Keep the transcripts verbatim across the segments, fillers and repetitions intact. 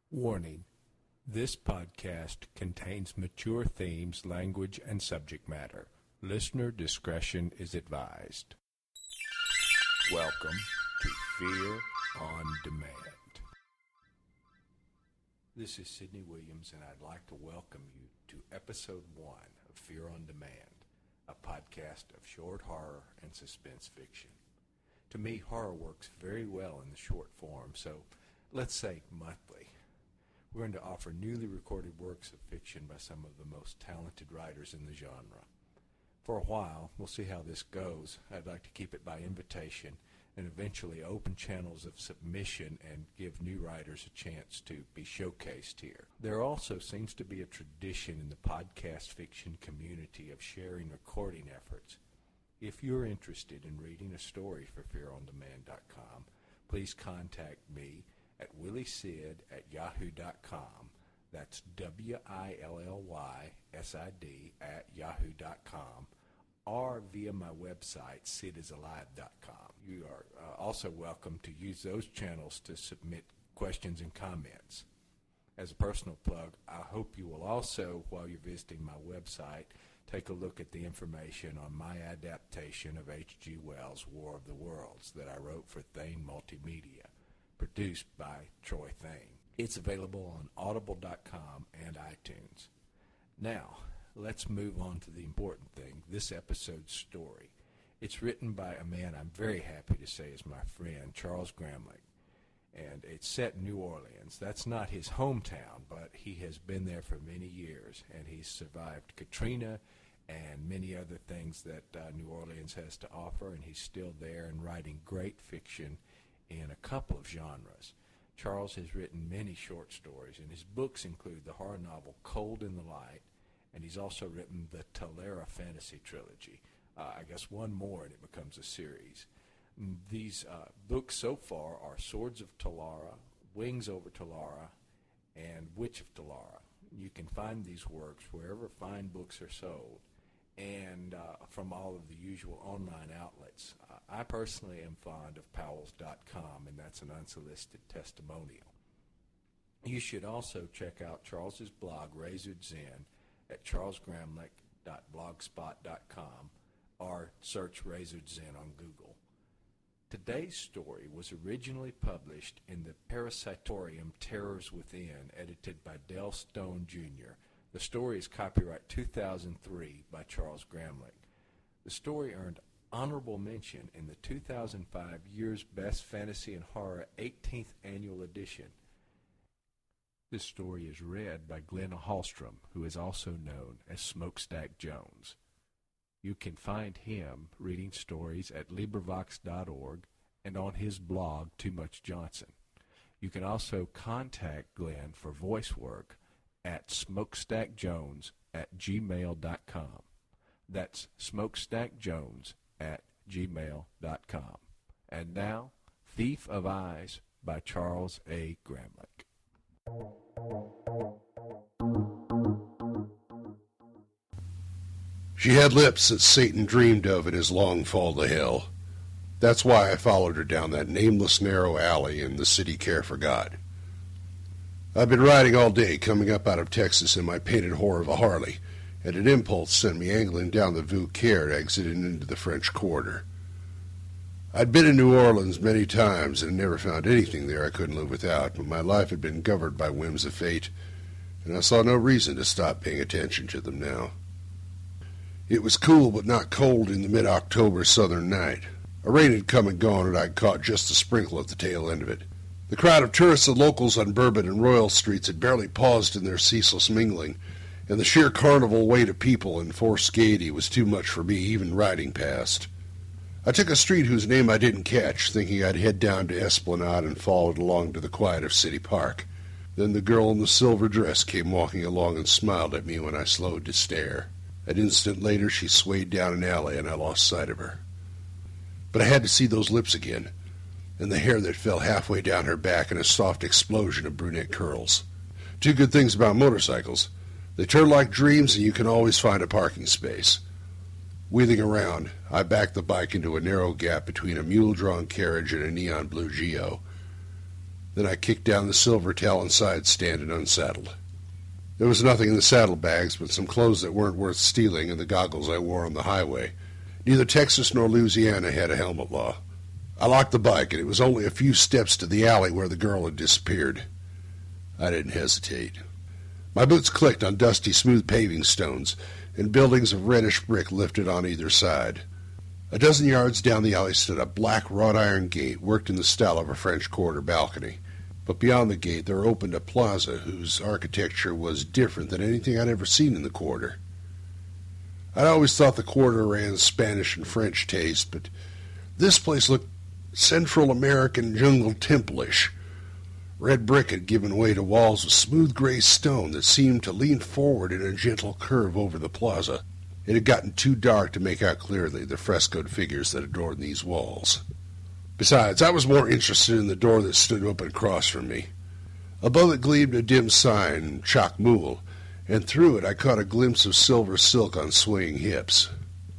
Warning: this podcast contains mature themes, language, and subject matter. Listener discretion is advised. Welcome to Fear on Demand. This is Sidney Williams, and I'd like to welcome you to Episode one of Fear on Demand, a podcast of short horror and suspense fiction. To me, horror works very well in the short form, so let's say monthly. We're going to offer newly recorded works of fiction by some of the most talented writers in the genre. For a while, we'll see how this goes. I'd like to keep it by invitation and eventually open channels of submission and give new writers a chance to be showcased here. There also seems to be a tradition in the podcast fiction community of sharing recording efforts. If you're interested in reading a story for fear on demand dot com, please contact me at willie sid at yahoo dot com. That's W I L L Y S I D at yahoo dot com, or via my website, sid is alive dot com. You are uh, also welcome to use those channels to submit questions and comments. As a personal plug, I hope you will also, while you're visiting my website, take a look at the information on my adaptation of H G Wells' War of the Worlds that I wrote for Thane Multimedia, produced by Troy Thane. It's available on audible dot com and iTunes. Now, let's move on to the important thing, this episode's story. It's written by a man I'm very happy to say is my friend, Charles Gramlich, and it's set in New Orleans. That's not his hometown, but he has been there for many years, and he's survived Katrina and many other things that uh, New Orleans has to offer, and he's still there and writing great fiction in a couple of genres. Charles has written many short stories, and his books include the horror novel Cold in the Light, and he's also written the Talara Fantasy Trilogy. Uh, I guess one more and it becomes a series. These uh, books so far are Swords of Talara, Wings over Talara, and Witch of Talara. You can find these works wherever fine books are sold, and uh, from all of the usual online outlets. Uh, I personally am fond of powells dot com, and that's an unsolicited testimonial. You should also check out Charles's blog, Razored Zen, at charles gramlich dot blogspot dot com, or search Razored Zen on Google. Today's story was originally published in the Parasitatorium Terrors Within, edited by Del Stone, Junior The story is copyright two thousand three by Charles Gramlich. The story earned honorable mention in the two thousand five Year's Best Fantasy and Horror eighteenth Annual Edition. This story is read by Glenn Hallstrom, who is also known as Smokestack Jones. You can find him reading stories at LibriVox dot org and on his blog, Too Much Johnson. You can also contact Glenn for voice work at smokestackjones at gmail dot com. That's smokestackjones at gmail dot com. And now, Thief of Eyes by Charles A. Gramlich. She had lips that Satan dreamed of in his long fall to hell. That's why I followed her down that nameless narrow alley in the city care for God. I've been riding all day, coming up out of Texas in my painted horror of a Harley, and an impulse sent me angling down the Vieux Carre, exiting into the French Quarter. I'd been in New Orleans many times and never found anything there I couldn't live without, but my life had been governed by whims of fate, and I saw no reason to stop paying attention to them now. It was cool but not cold in the mid-October southern night. A rain had come and gone, and I'd caught just a sprinkle at the tail end of it. The crowd of tourists and locals on Bourbon and Royal Streets had barely paused in their ceaseless mingling, and the sheer carnival weight of people and forced gaiety was too much for me, even riding past. I took a street whose name I didn't catch, thinking I'd head down to Esplanade and followed along to the quiet of City Park. Then the girl in the silver dress came walking along and smiled at me when I slowed to stare. An instant later, she swayed down an alley, and I lost sight of her. But I had to see those lips again, and the hair that fell halfway down her back in a soft explosion of brunette curls. Two good things about motorcycles. They turn like dreams, and you can always find a parking space. Wheeling around, I backed the bike into a narrow gap between a mule-drawn carriage and a neon blue Geo. Then I kicked down the silver talon side stand and unsaddled. There was nothing in the saddlebags but some clothes that weren't worth stealing and the goggles I wore on the highway. Neither Texas nor Louisiana had a helmet law. I locked the bike, and it was only a few steps to the alley where the girl had disappeared. I didn't hesitate. My boots clicked on dusty, smooth paving stones, and buildings of reddish brick lifted on either side. A dozen yards down the alley stood a black wrought-iron gate worked in the style of a French Quarter balcony. But beyond the gate there opened a plaza whose architecture was different than anything I'd ever seen in the Quarter. I'd always thought the Quarter ran Spanish and French taste, but this place looked Central American jungle temple-ish. Red brick had given way to walls of smooth gray stone that seemed to lean forward in a gentle curve over the plaza. It had gotten too dark to make out clearly the frescoed figures that adorned these walls. Besides, I was more interested in the door that stood open across from me. Above it gleamed a dim sign, Chak Mool, and through it I caught a glimpse of silver silk on swaying hips.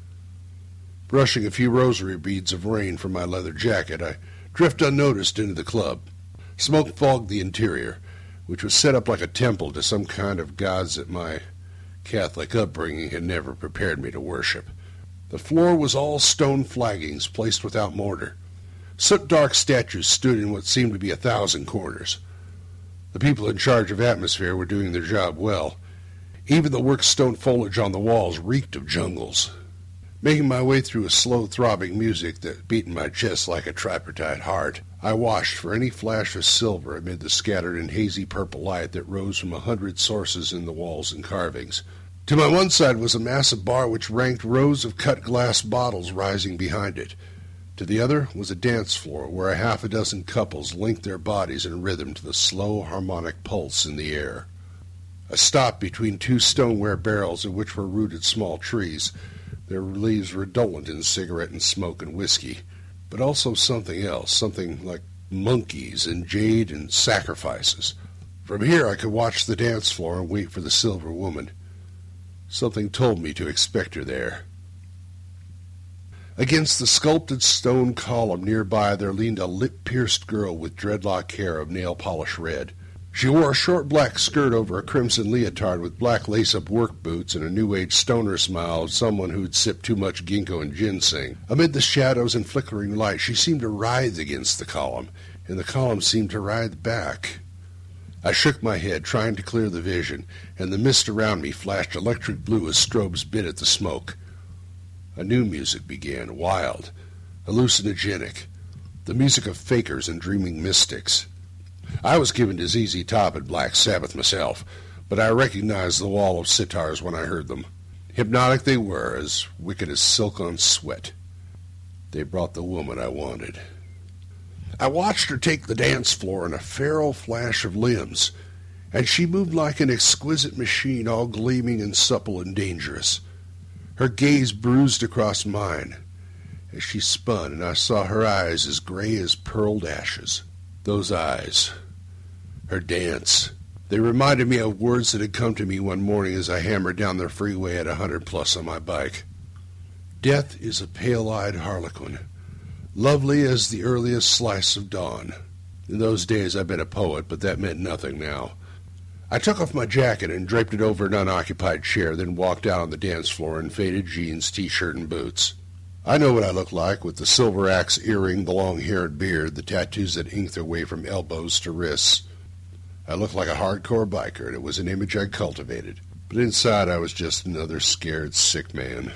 Brushing a few rosary beads of rain from my leather jacket, I drifted unnoticed into the club. Smoke fogged the interior, which was set up like a temple to some kind of gods that my Catholic upbringing had never prepared me to worship. The floor was all stone flaggings placed without mortar. Soot-dark statues stood in what seemed to be a thousand corners. The people in charge of atmosphere were doing their job well. Even the worked stone foliage on the walls reeked of jungles. Making my way through a slow throbbing music that beat in my chest like a tripartite heart, I watched for any flash of silver amid the scattered and hazy purple light that rose from a hundred sources in the walls and carvings. To my one side was a massive bar which ranked rows of cut glass bottles rising behind it. To the other was a dance floor where a half a dozen couples linked their bodies in rhythm to the slow harmonic pulse in the air. I stopped between two stoneware barrels in which were rooted small trees, their leaves redolent in cigarette and smoke and whiskey, but also something else, something like monkeys and jade and sacrifices. From here I could watch the dance floor and wait for the silver woman. Something told me to expect her there. Against the sculpted stone column nearby there leaned a lip-pierced girl with dreadlock hair of nail-polish red. She wore a short black skirt over a crimson leotard with black lace-up work boots and a new-age stoner smile of someone who'd sipped too much ginkgo and ginseng. Amid the shadows and flickering light she seemed to writhe against the column, and the column seemed to writhe back. I shook my head, trying to clear the vision, and the mist around me flashed electric blue as strobes bit at the smoke. A new music began, wild, hallucinogenic, the music of fakers and dreaming mystics. I was given to Z Z Top and Black Sabbath myself, but I recognized the wall of sitars when I heard them. Hypnotic they were, as wicked as silk on sweat. They brought the woman I wanted. I watched her take the dance floor in a feral flash of limbs, and she moved like an exquisite machine, all gleaming and supple and dangerous. Her gaze bruised across mine as she spun, and I saw her eyes as gray as pearled ashes. Those eyes, her dance, they reminded me of words that had come to me one morning as I hammered down the freeway at a hundred plus on my bike. Death is a pale-eyed harlequin, lovely as the earliest slice of dawn. In those days I'd been a poet, but that meant nothing now. I took off my jacket and draped it over an unoccupied chair, then walked out on the dance floor in faded jeans, T-shirt, and boots. I know what I look like, with the silver axe earring, the long hair and beard, the tattoos that ink their way from elbows to wrists. I looked like a hardcore biker, and it was an image I'd cultivated. But inside I was just another scared, sick man.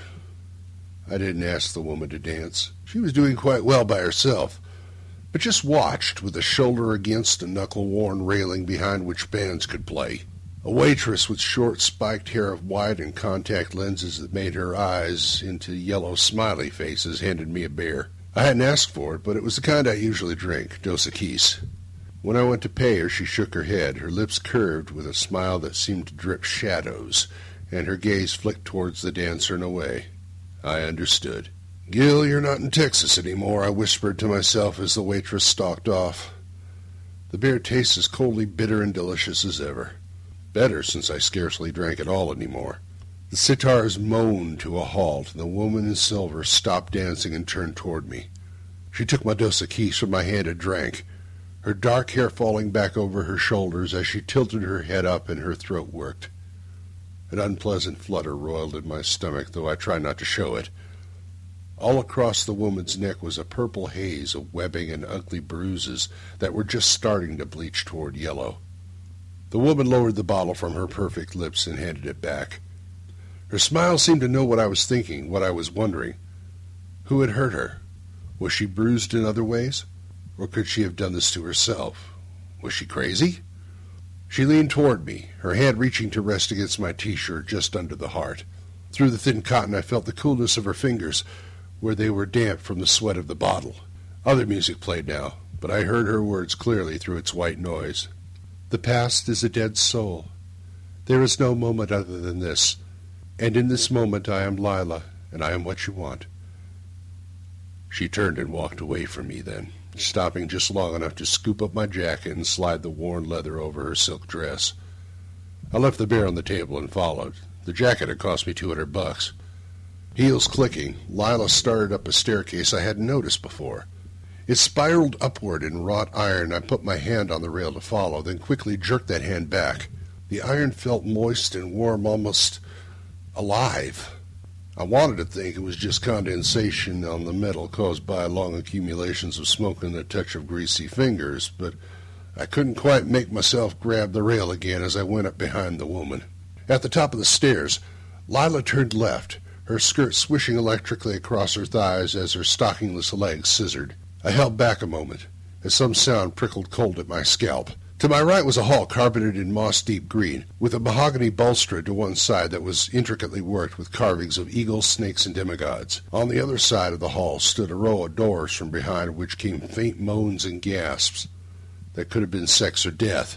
I didn't ask the woman to dance. She was doing quite well by herself, but just watched with a shoulder against a knuckle-worn railing behind which bands could play. A waitress with short spiked hair of white and contact lenses that made her eyes into yellow smiley faces handed me a beer. I hadn't asked for it, but it was the kind I usually drink, Dos Equis. When I went to pay her, she shook her head, her lips curved with a smile that seemed to drip shadows, and her gaze flicked towards the dancer and away. I understood. "Gil, you're not in Texas anymore," I whispered to myself as the waitress stalked off. The beer tastes as coldly bitter and delicious as ever. Better, since I scarcely drank at all anymore. The sitars moaned to a halt, and the woman in silver stopped dancing and turned toward me. She took my Dos Equis from my hand and drank. her dark hair falling back over her shoulders as she tilted her head up and her throat worked. An unpleasant flutter roiled in my stomach, though I tried not to show it. All across the woman's neck was a purple haze of webbing and ugly bruises that were just starting to bleach toward yellow. The woman lowered the bottle from her perfect lips and handed it back. Her smile seemed to know what I was thinking, what I was wondering. Who had hurt her? Was she bruised in other ways? Or could she have done this to herself? Was she crazy? She leaned toward me, her hand reaching to rest against my T-shirt just under the heart. Through the thin cotton I felt the coolness of her fingers, where they were damp from the sweat of the bottle. Other music played now, but I heard her words clearly through its white noise. The past is a dead soul. There is no moment other than this, and in this moment I am Lila, and I am what you want. She turned and walked away from me then, stopping just long enough to scoop up my jacket and slide the worn leather over her silk dress. I left the bear on the table and followed. The jacket had cost me two hundred bucks. Heels clicking, Lila started up a staircase I hadn't noticed before. It spiraled upward in wrought iron. I put my hand on the rail to follow, then quickly jerked that hand back. The iron felt moist and warm, almost alive. I wanted to think it was just condensation on the metal caused by long accumulations of smoke and a touch of greasy fingers, but I couldn't quite make myself grab the rail again as I went up behind the woman. At the top of the stairs, Lila turned left, her skirt swishing electrically across her thighs as her stockingless legs scissored. I held back a moment, as some sound prickled cold at my scalp. To my right was a hall carpeted in moss-deep green, with a mahogany balustrade to one side that was intricately worked with carvings of eagles, snakes, and demigods. On the other side of the hall stood a row of doors from behind which came faint moans and gasps that could have been sex or death,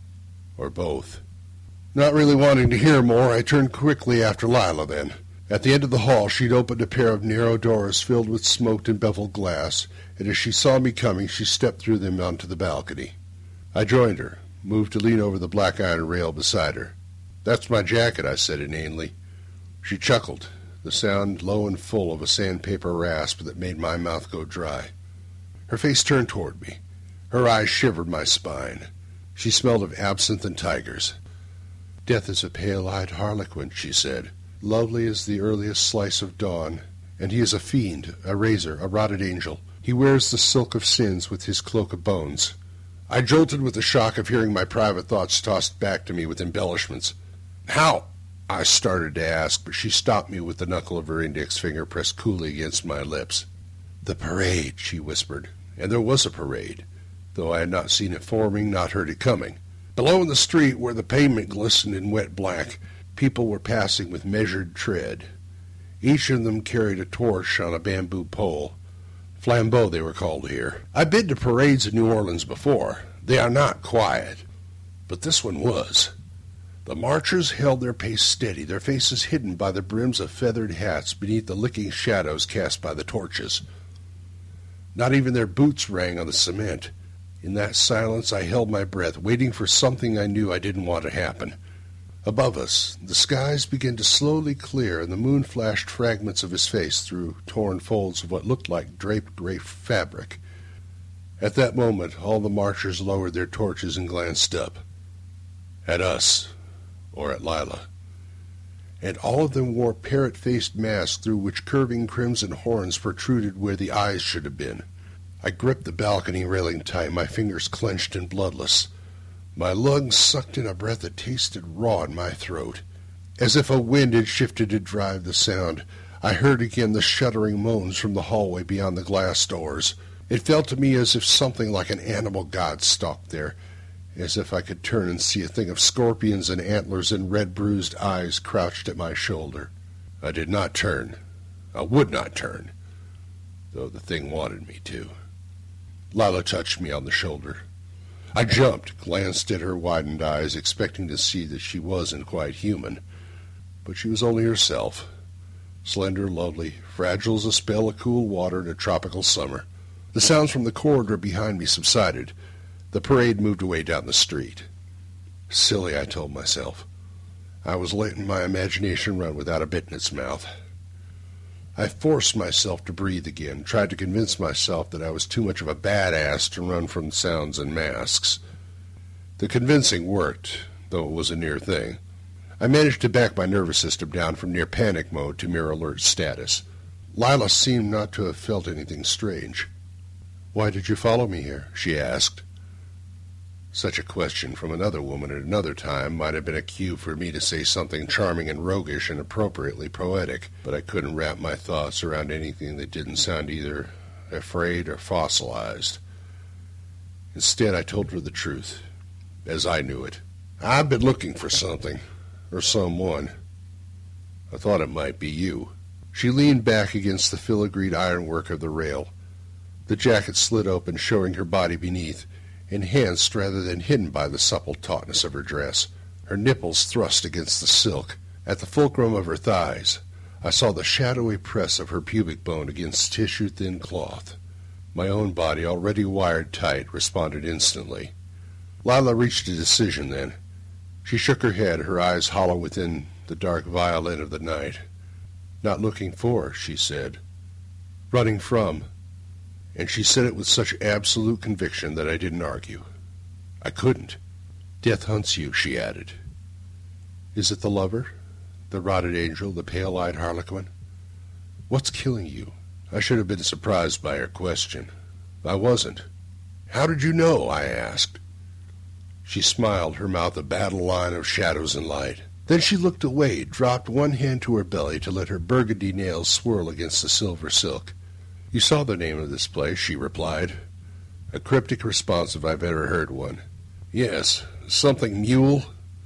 or both. Not really wanting to hear more, I turned quickly after Lila then. At the end of the hall, she'd opened a pair of narrow doors filled with smoked and beveled glass, and as she saw me coming, she stepped through them onto the balcony. I joined her, moved to lean over the black iron rail beside her. "That's my jacket," I said inanely. She chuckled, the sound low and full of a sandpaper rasp that made my mouth go dry. Her face turned toward me. Her eyes shivered my spine. She smelled of absinthe and tigers. "Death is a pale-eyed harlequin," she said. "Lovely as the earliest slice of dawn, and he is a fiend, a razor, a rotted angel. He wears the silk of sins with his cloak of bones." I jolted with the shock of hearing my private thoughts tossed back to me with embellishments. "How?" I started to ask, but she stopped me with the knuckle of her index finger pressed coolly against my lips. "The parade," she whispered, and there was a parade, though I had not seen it forming, not heard it coming. Below in the street, where the pavement glistened in wet black, people were passing with measured tread. Each of them carried a torch on a bamboo pole. Flambeaux, they were called here. I've been to parades in New Orleans before. They are not quiet, but this one was. The marchers held their pace steady, their faces hidden by the brims of feathered hats beneath the licking shadows cast by the torches. Not even their boots rang on the cement. In that silence I held my breath, waiting for something I knew I didn't want to happen. Above us, the skies began to slowly clear, and the moon flashed fragments of his face through torn folds of what looked like draped gray fabric. At that moment, all the marchers lowered their torches and glanced up. At us, or at Lila. And all of them wore parrot-faced masks through which curving crimson horns protruded where the eyes should have been. I gripped the balcony railing tight, my fingers clenched and bloodless. My lungs sucked in a breath that tasted raw in my throat. As if a wind had shifted to drive the sound, I heard again the shuddering moans from the hallway beyond the glass doors. It felt to me as if something like an animal god stalked there, as if I could turn and see a thing of scorpions and antlers and red bruised eyes crouched at my shoulder. I did not turn. I would not turn, though the thing wanted me to. Lila touched me on the shoulder. I jumped, glanced at her widened eyes, expecting to see that she wasn't quite human. But she was only herself, slender, lovely, fragile as a spell of cool water in a tropical summer. The sounds from the corridor behind me subsided. The parade moved away down the street. Silly, I told myself. I was letting my imagination run without a bit in its mouth. I forced myself to breathe again, tried to convince myself that I was too much of a badass to run from sounds and masks. The convincing worked, though it was a near thing. I managed to back my nervous system down from near panic mode to mere alert status. Lila seemed not to have felt anything strange. "Why did you follow me here?" she asked. Such a question from another woman at another time might have been a cue for me to say something charming and roguish and appropriately poetic, but I couldn't wrap my thoughts around anything that didn't sound either afraid or fossilized. Instead, I told her the truth, as I knew it. "I've been looking for something, or someone. I thought it might be you." She leaned back against the filigreed ironwork of the rail. The jacket slid open, showing her body beneath, enhanced rather than hidden by the supple tautness of her dress. Her nipples thrust against the silk. At the fulcrum of her thighs, I saw the shadowy press of her pubic bone against tissue-thin cloth. My own body, already wired tight, responded instantly. Lila reached a decision then. She shook her head, her eyes hollow within the dark violin of the night. "Not looking for," she said. "Running from." And she said it with such absolute conviction that I didn't argue. I couldn't. "Death hunts you," she added. "Is it the lover? The rotted angel, the pale-eyed harlequin? What's killing you?" I should have been surprised by her question. I wasn't. "How did you know?" I asked. She smiled, her mouth a battle line of shadows and light. Then she looked away, dropped one hand to her belly to let her burgundy nails swirl against the silver silk. "You saw the name of this place," she replied. A cryptic response if I've ever heard one. "Yes, something mule."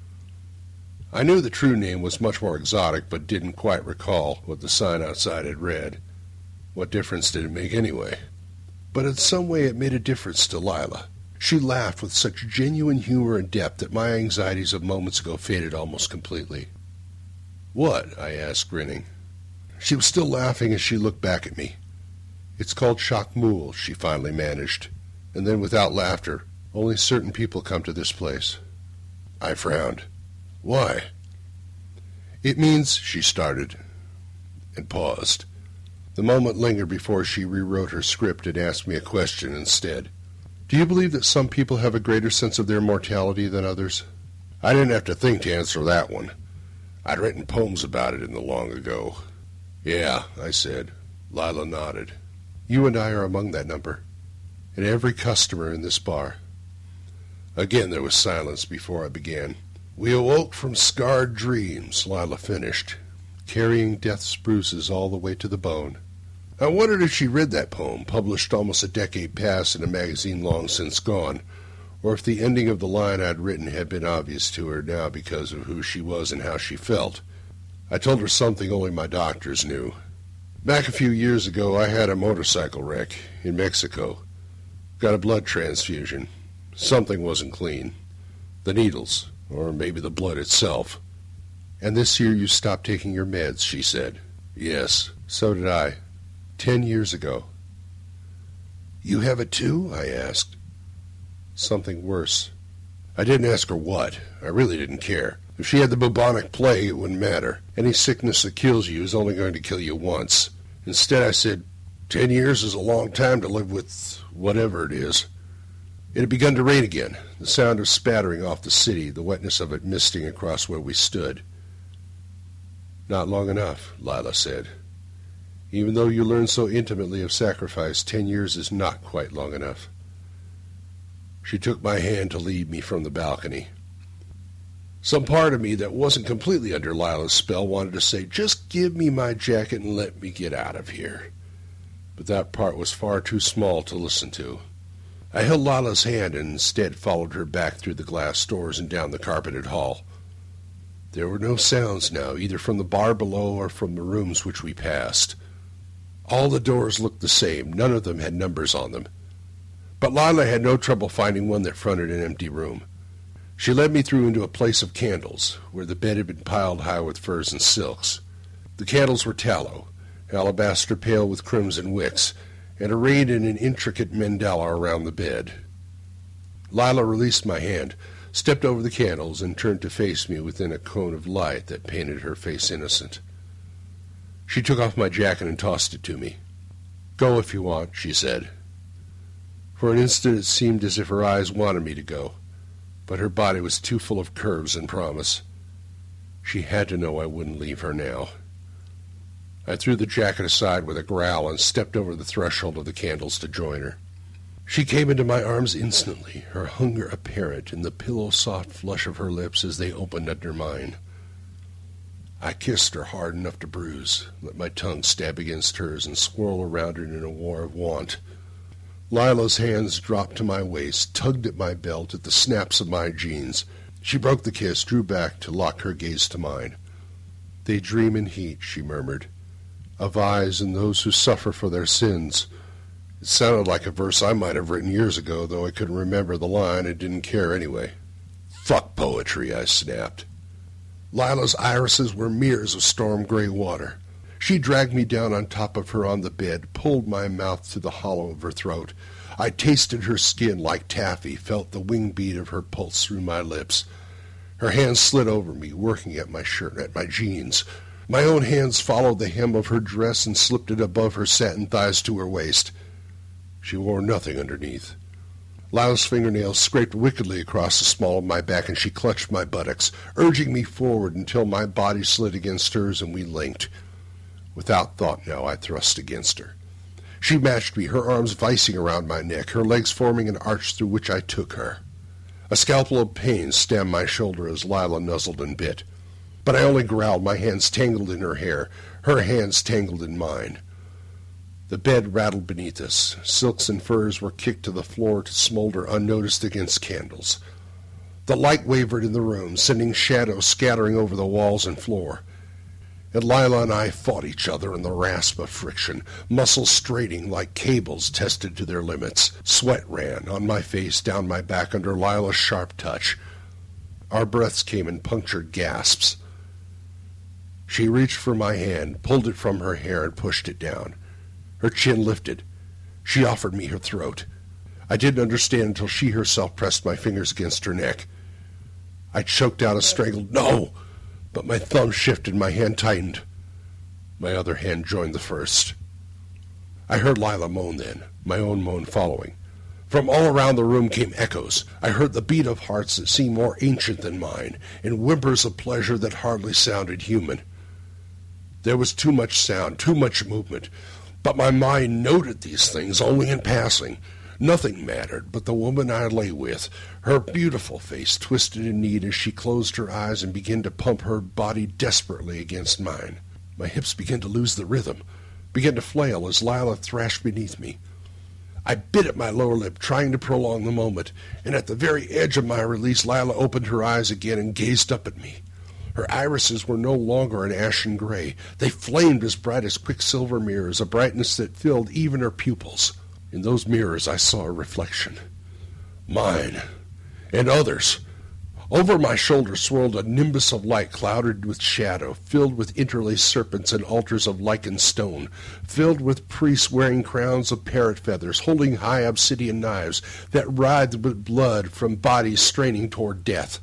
I knew the true name was much more exotic, but didn't quite recall what the sign outside had read. What difference did it make anyway? But in some way it made a difference to Lila. She laughed with such genuine humor and depth that my anxieties of moments ago faded almost completely. "What?" I asked, grinning. She was still laughing as she looked back at me. "It's called Shakmul," she finally managed, and then without laughter, "Only certain people come to this place." I frowned. "Why?" "It means," she started, and paused. The moment lingered before she rewrote her script and asked me a question instead. "Do you believe that some people have a greater sense of their mortality than others?" I didn't have to think to answer that one. I'd written poems about it in the long ago. "Yeah," I said. Lila nodded. "You and I are among that number, and every customer in this bar." Again there was silence before I began. "We awoke from scarred dreams," Lila finished, "carrying death's bruises all the way to the bone." I wondered if she read that poem, published almost a decade past in a magazine long since gone, or if the ending of the line I'd written had been obvious to her now because of who she was and how she felt. I told her something only my doctors knew. Back a few years ago, I had a motorcycle wreck in Mexico. Got a blood transfusion. Something wasn't clean. The needles, or maybe the blood itself. "And this year you stopped taking your meds," she said. "Yes, so did I. Ten years ago." "You have it too?" I asked. "Something worse." I didn't ask her what. I really didn't care. If she had the bubonic plague, it wouldn't matter. Any sickness that kills you is only going to kill you once. Instead, I said, ten years is a long time to live with whatever it is. It had begun to rain again, the sound of spattering off the city, the wetness of it misting across where we stood. "Not long enough," Lila said. "Even though you learn so intimately of sacrifice, ten years is not quite long enough." She took my hand to lead me from the balcony. Some part of me that wasn't completely under Lila's spell wanted to say, "Just give me my jacket and let me get out of here." But that part was far too small to listen to. I held Lila's hand and instead followed her back through the glass doors and down the carpeted hall. There were no sounds now, either from the bar below or from the rooms which we passed. All the doors looked the same. None of them had numbers on them. But Lila had no trouble finding one that fronted an empty room. She led me through into a place of candles, where the bed had been piled high with furs and silks. The candles were tallow, alabaster pale with crimson wicks, and arrayed in an intricate mandala around the bed. Lila released my hand, stepped over the candles, and turned to face me within a cone of light that painted her face innocent. She took off my jacket and tossed it to me. "Go if you want," she said. For an instant it seemed as if her eyes wanted me to go, but her body was too full of curves and promise. She had to know I wouldn't leave her now. I threw the jacket aside with a growl and stepped over the threshold of the candles to join her. She came into my arms instantly, her hunger apparent in the pillow-soft flush of her lips as they opened under mine. I kissed her hard enough to bruise, let my tongue stab against hers and swirl around her in a war of want. Lila's hands dropped to my waist, tugged at my belt, at the snaps of my jeans. She broke the kiss, drew back to lock her gaze to mine. "They dream in heat," she murmured, "of eyes and those who suffer for their sins." It sounded like a verse I might have written years ago, though I couldn't remember the line and didn't care anyway. "Fuck poetry," I snapped. Lila's irises were mirrors of storm-gray water. She dragged me down on top of her on the bed, pulled my mouth to the hollow of her throat. I tasted her skin like taffy, felt the wing beat of her pulse through my lips. Her hands slid over me, working at my shirt, at my jeans. My own hands followed the hem of her dress and slipped it above her satin thighs to her waist. She wore nothing underneath. Lila's fingernails scraped wickedly across the small of my back, and she clutched my buttocks, urging me forward until my body slid against hers and we linked. Without thought now, I thrust against her. She matched me, her arms vicing around my neck, her legs forming an arch through which I took her. A scalpel of pain stabbed my shoulder as Lila nuzzled and bit. But I only growled, my hands tangled in her hair, her hands tangled in mine. The bed rattled beneath us. Silks and furs were kicked to the floor to smolder unnoticed against candles. The light wavered in the room, sending shadows scattering over the walls and floor. And Lila and I fought each other in the rasp of friction, muscles straining like cables tested to their limits. Sweat ran on my face, down my back under Lila's sharp touch. Our breaths came in punctured gasps. She reached for my hand, pulled it from her hair, and pushed it down. Her chin lifted. She offered me her throat. I didn't understand until she herself pressed my fingers against her neck. I choked out a strangled "No!" But my thumb shifted, my hand tightened. My other hand joined the first. I heard Lila moan then, my own moan following. From all around the room came echoes. I heard the beat of hearts that seemed more ancient than mine, and whimpers of pleasure that hardly sounded human. There was too much sound, too much movement, but my mind noted these things only in passing. Nothing mattered but the woman I lay with, her beautiful face twisted in need as she closed her eyes and began to pump her body desperately against mine. My hips began to lose the rhythm, began to flail as Lila thrashed beneath me. I bit at my lower lip, trying to prolong the moment, and at the very edge of my release, Lila opened her eyes again and gazed up at me. Her irises were no longer an ashen gray. They flamed as bright as quicksilver mirrors, a brightness that filled even her pupils. In those mirrors I saw a reflection. Mine. And others. Over my shoulder swirled a nimbus of light clouded with shadow, filled with interlaced serpents and altars of lichened stone, filled with priests wearing crowns of parrot feathers, holding high obsidian knives that writhed with blood from bodies straining toward death.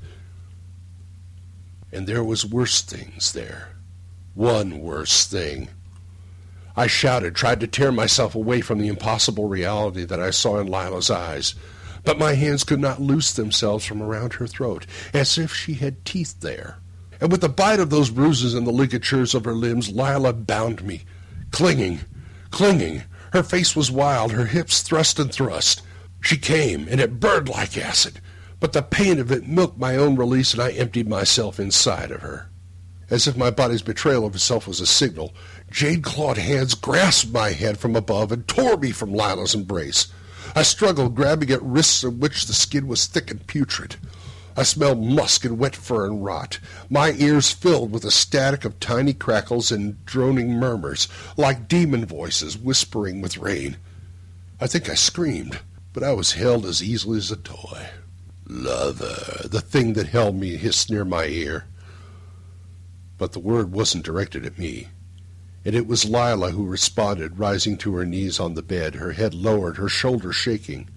And there was worse things there. One worse thing. I shouted, tried to tear myself away from the impossible reality that I saw in Lila's eyes, but my hands could not loose themselves from around her throat, as if she had teeth there. And with the bite of those bruises and the ligatures of her limbs, Lila bound me, clinging, clinging. Her face was wild, her hips thrust and thrust. She came, and it burned like acid, but the pain of it milked my own release, and I emptied myself inside of her. As if my body's betrayal of itself was a signal, jade-clawed hands grasped my head from above and tore me from Lila's embrace. I struggled, grabbing at wrists of which the skin was thick and putrid. I smelled musk and wet fur and rot, my ears filled with a static of tiny crackles and droning murmurs, like demon voices whispering with rain. I think I screamed, but I was held as easily as a toy. Lover, the thing that held me hissed near my ear. But the word wasn't directed at me, and it was Lila who responded, rising to her knees on the bed, her head lowered, her shoulders shaking.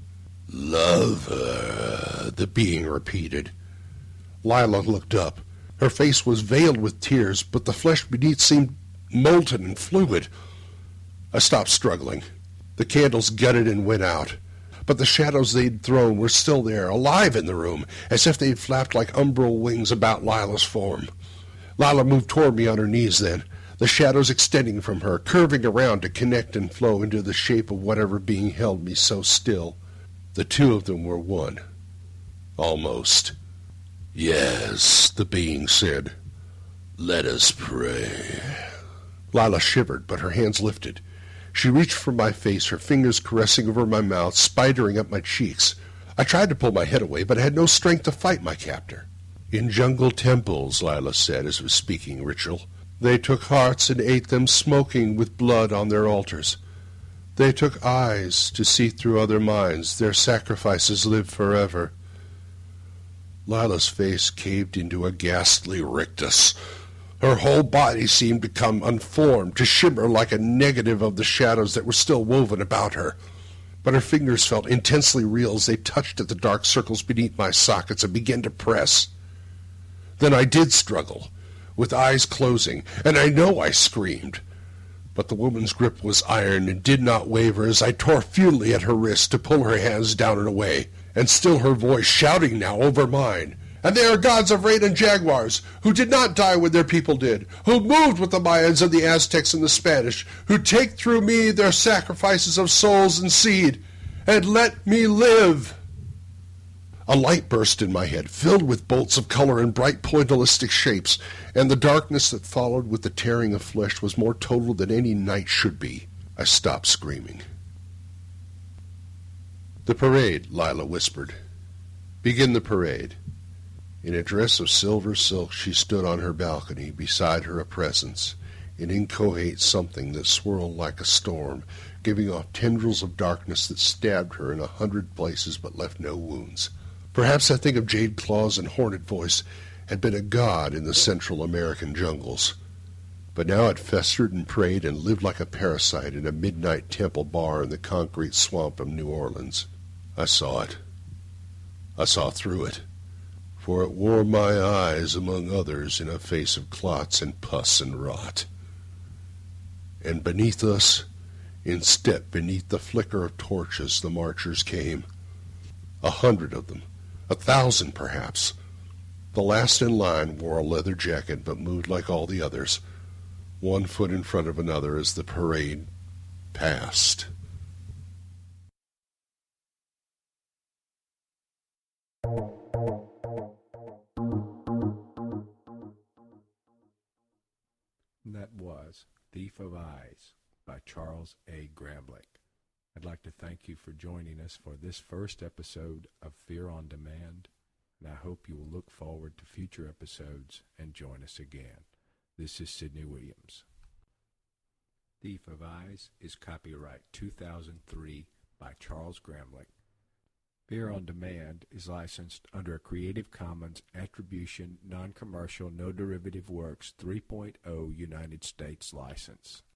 Lover, the being repeated. Lila looked up. Her face was veiled with tears, but the flesh beneath seemed molten and fluid. I stopped struggling. The candles gutted and went out, but the shadows they'd thrown were still there, alive in the room, as if they'd flapped like umbral wings about Lila's form. Lila moved toward me on her knees then, the shadows extending from her, curving around to connect and flow into the shape of whatever being held me so still. The two of them were one. Almost. "Yes," the being said. "Let us pray." Lila shivered, but her hands lifted. She reached for my face, her fingers caressing over my mouth, spidering up my cheeks. I tried to pull my head away, but I had no strength to fight my captor. "In jungle temples," Lila said as was speaking ritual, "they took hearts and ate them smoking with blood on their altars. They took eyes to see through other minds. Their sacrifices live forever." Lila's face caved into a ghastly rictus. Her whole body seemed to come unformed, to shimmer like a negative of the shadows that were still woven about her. But her fingers felt intensely real as they touched at the dark circles beneath my sockets and began to press. Then I did struggle, with eyes closing, and I know I screamed. But the woman's grip was iron and did not waver as I tore futilely at her wrist to pull her hands down and away, and still her voice shouting now over mine. "And they are gods of rain and jaguars, who did not die when their people did, who moved with the Mayans and the Aztecs and the Spanish, who take through me their sacrifices of souls and seed, and let me live." A light burst in my head, filled with bolts of color and bright pointillistic shapes, and the darkness that followed with the tearing of flesh was more total than any night should be. I stopped screaming. "The parade," Lila whispered. "Begin the parade." In a dress of silver silk she stood on her balcony, beside her a presence, an inchoate something that swirled like a storm, giving off tendrils of darkness that stabbed her in a hundred places but left no wounds. Perhaps that thing of jade claws and horned voice had been a god in the Central American jungles, but now it festered and preyed and lived like a parasite in a midnight temple bar in the concrete swamp of New Orleans. I saw it. I saw through it. For it wore my eyes, among others, in a face of clots and pus and rot. And beneath us, in step beneath the flicker of torches, the marchers came. A hundred of them, a thousand perhaps. The last in line wore a leather jacket, but moved like all the others, one foot in front of another as the parade passed. That was Thief of Eyes by Charles A. Gramlich. I'd like to thank you for joining us for this first episode of Fear on Demand, and I hope you will look forward to future episodes and join us again. This is Sidney Williams. Thief of Eyes is copyright two thousand three by Charles Gramlich. Fear on Demand is licensed under a Creative Commons Attribution, Non-Commercial, No Derivative Works three point oh United States license.